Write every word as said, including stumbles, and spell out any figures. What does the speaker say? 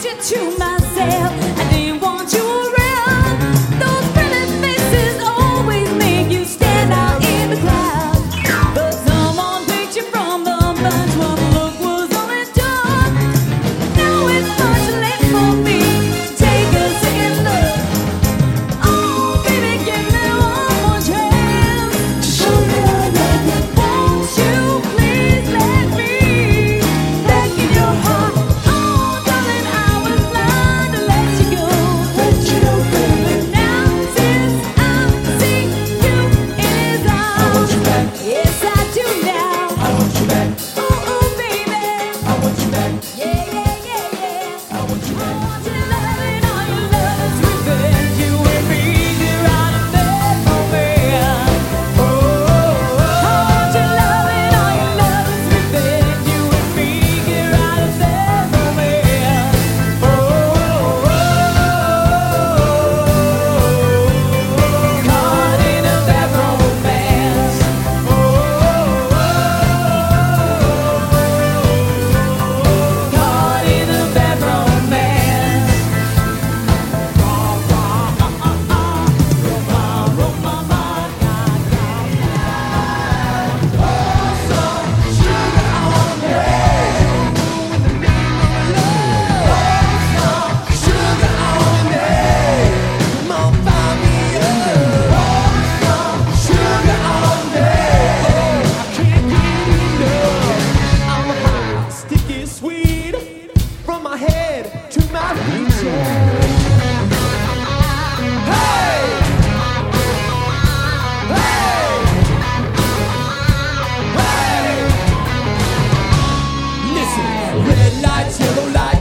to myself. I didn't want you around. Those pretty faces always make you stand out in the crowd. But someone picked you from the bunch when the look was all it done. Now it's much late for me to take a second look. Oh, baby, give me one more chance. Show me love. Won't you please let me back in your heart? Oh, darling, I was blind to let you go. Let you go, baby. Now since I see you in his arms, I want you back. Yes, I do now. I want you back. Oh, oh, baby. I want you back. Yeah, yeah, yeah, yeah. I want you back. I want you loving all your love's revenge. You and me, you're out of bed for me. Oh, oh, oh. I want you loving all your love's revenge. You and me, you're out of bed for me. Oh, oh, oh. Caught in a bad romance. Oh, oh, oh. Caught in a bad romance. Sticky sweet from my head to my feet. Hey! Hey! Hey! Listen, red lights, yellow lights.